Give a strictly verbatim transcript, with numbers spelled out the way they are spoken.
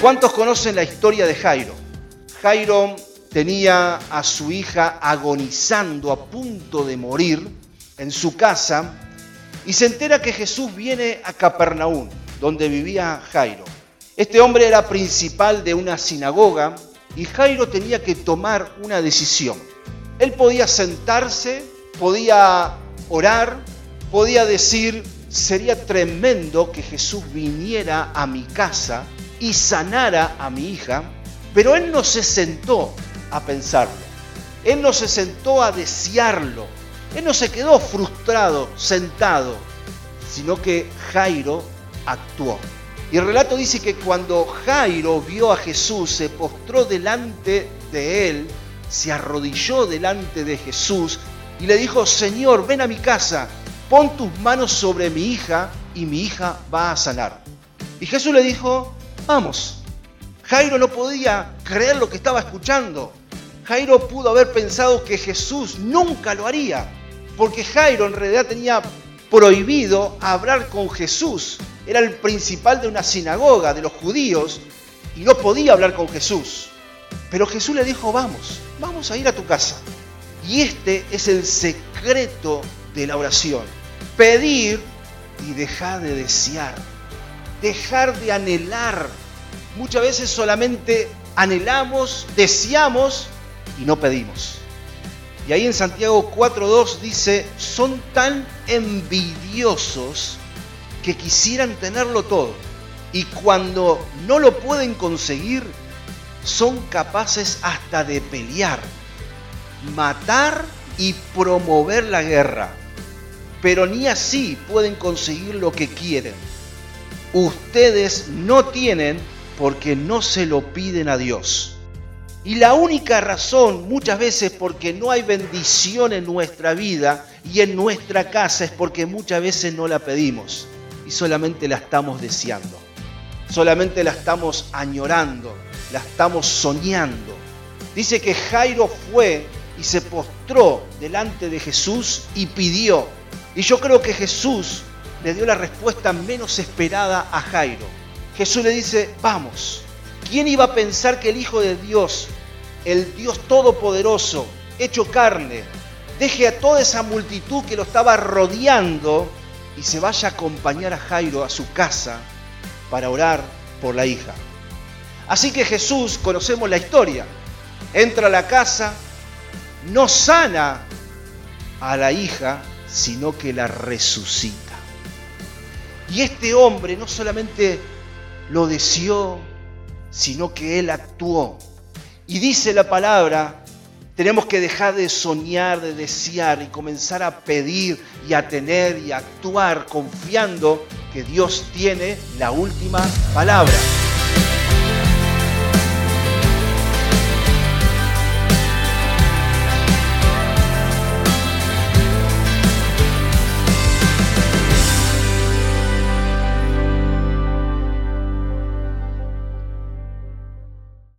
¿Cuántos conocen la historia de Jairo? Jairo tenía a su hija agonizando, a punto de morir, en su casa, y se entera que Jesús viene a Capernaum, donde vivía Jairo. Este hombre era principal de una sinagoga y Jairo tenía que tomar una decisión. Él podía sentarse, podía orar, podía decir, sería tremendo que Jesús viniera a mi casa y sanara a mi hija, pero él no se sentó a pensarlo, él no se sentó a desearlo, él no se quedó frustrado, sentado, sino que Jairo actuó. Y el relato dice que cuando Jairo vio a Jesús, se postró delante de él, se arrodilló delante de Jesús y le dijo, Señor, ven a mi casa, pon tus manos sobre mi hija y mi hija va a sanar. Y Jesús le dijo, vamos. Jairo no podía creer lo que estaba escuchando. Jairo pudo haber pensado que Jesús nunca lo haría, porque Jairo en realidad tenía prohibido hablar con Jesús. Era el principal de una sinagoga de los judíos y no podía hablar con Jesús. Pero Jesús le dijo, vamos, vamos a ir a tu casa. Y este es el secreto de la oración. Pedir y dejar de desear. Dejar de anhelar. Muchas veces solamente anhelamos, deseamos y no pedimos. Y ahí en Santiago cuatro dos dice, son tan envidiosos que quisieran tenerlo todo. Y cuando no lo pueden conseguir, son capaces hasta de pelear, matar y promover la guerra. Pero ni así pueden conseguir lo que quieren. Ustedes no tienen porque no se lo piden a Dios. Y la única razón muchas veces porque no hay bendición en nuestra vida y en nuestra casa es porque muchas veces no la pedimos y solamente la estamos deseando. Solamente la estamos añorando, la estamos soñando. Dice que Jairo fue y se postró delante de Jesús y pidió. Y yo creo que Jesús le dio la respuesta menos esperada a Jairo. Jesús le dice, vamos. ¿Quién iba a pensar que el Hijo de Dios, el Dios Todopoderoso, hecho carne, deje a toda esa multitud que lo estaba rodeando y se vaya a acompañar a Jairo a su casa para orar por la hija? Así que Jesús, conocemos la historia, entra a la casa, no sana a la hija, sino que la resucita. Y este hombre no solamente lo deseó, sino que él actuó. Y dice la palabra, tenemos que dejar de soñar, de desear y comenzar a pedir y a tener y a actuar confiando que Dios tiene la última palabra.